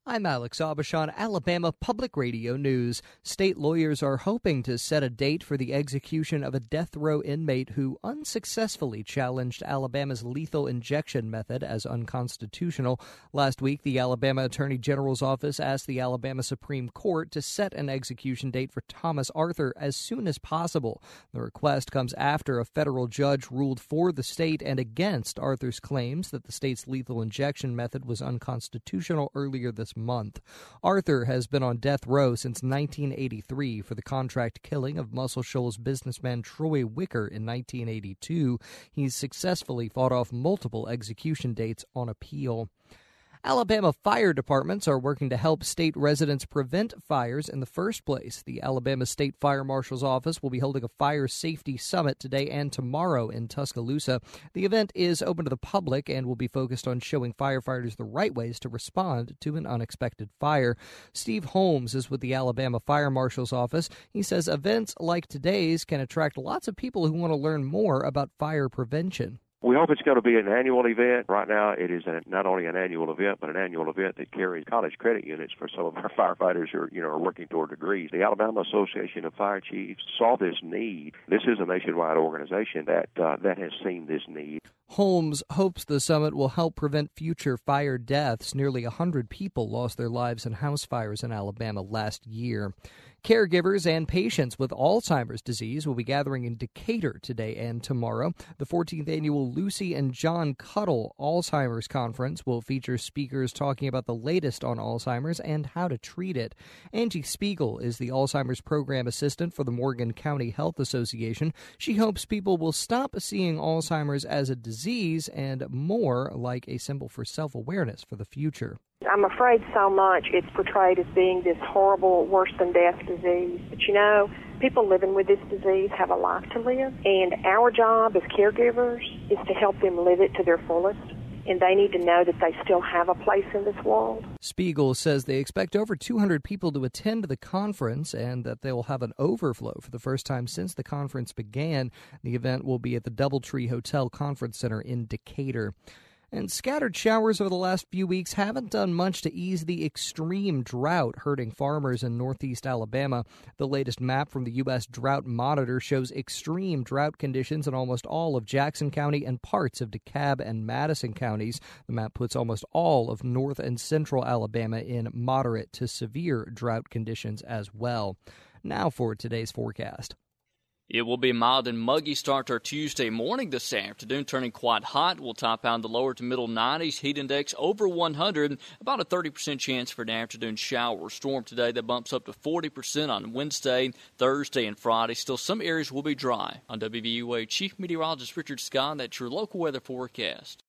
I'm Alex Aubuchon, Alabama Public Radio News. State lawyers are hoping to set a date for the execution of a death row inmate who unsuccessfully challenged Alabama's lethal injection method as unconstitutional. Last week, the Alabama Attorney General's office asked the Alabama Supreme Court to set an execution date for Thomas Arthur as soon as possible. The request comes after a federal judge ruled for the state and against Arthur's claims that the state's lethal injection method was unconstitutional earlier this month. Arthur has been on death row since 1983 for the contract killing of Muscle Shoals businessman Troy Wicker in 1982. He's successfully fought off multiple execution dates on appeal. Alabama fire departments are working to help state residents prevent fires in the first place. The Alabama State Fire Marshal's Office will be holding a fire safety summit today and tomorrow in Tuscaloosa. The event is open to the public and will be focused on showing firefighters the right ways to respond to an unexpected fire. Steve Holmes is with the Alabama Fire Marshal's Office. He says events like today's can attract lots of people who want to learn more about fire prevention. We hope it's going to be an annual event. Right now, it is not only an annual event, but an annual event that carries college credit units for some of our firefighters who are working toward degrees. The Alabama Association of Fire Chiefs saw this need. This is a nationwide organization that has seen this need. Holmes hopes the summit will help prevent future fire deaths. Nearly 100 people lost their lives in house fires in Alabama last year. Caregivers and patients with Alzheimer's disease will be gathering in Decatur today and tomorrow. The 14th annual Lucy and John Cuttle Alzheimer's Conference will feature speakers talking about the latest on Alzheimer's and how to treat it. Angie Spiegel is the Alzheimer's Program Assistant for the Morgan County Health Association. She hopes people will stop seeing Alzheimer's as a disease and more like a symbol for self-awareness for the future. I'm afraid so much it's portrayed as being this horrible, worse-than-death disease. But, people living with this disease have a life to live, and our job as caregivers is to help them live it to their fullest, and they need to know that they still have a place in this world. Spiegel says they expect over 200 people to attend the conference and that they will have an overflow for the first time since the conference began. The event will be at the Doubletree Hotel Conference Center in Decatur. And scattered showers over the last few weeks haven't done much to ease the extreme drought hurting farmers in northeast Alabama. The latest map from the U.S. Drought Monitor shows extreme drought conditions in almost all of Jackson County and parts of DeKalb and Madison counties. The map puts almost all of north and central Alabama in moderate to severe drought conditions as well. Now for today's forecast. It will be a mild and muggy start to our Tuesday morning this afternoon, turning quite hot. We'll top out in the lower to middle 90s, heat index over 100, about a 30% chance for an afternoon shower or storm today that bumps up to 40% on Wednesday, Thursday, and Friday. Still, some areas will be dry. On WVUA Chief Meteorologist Richard Scott, that's your local weather forecast.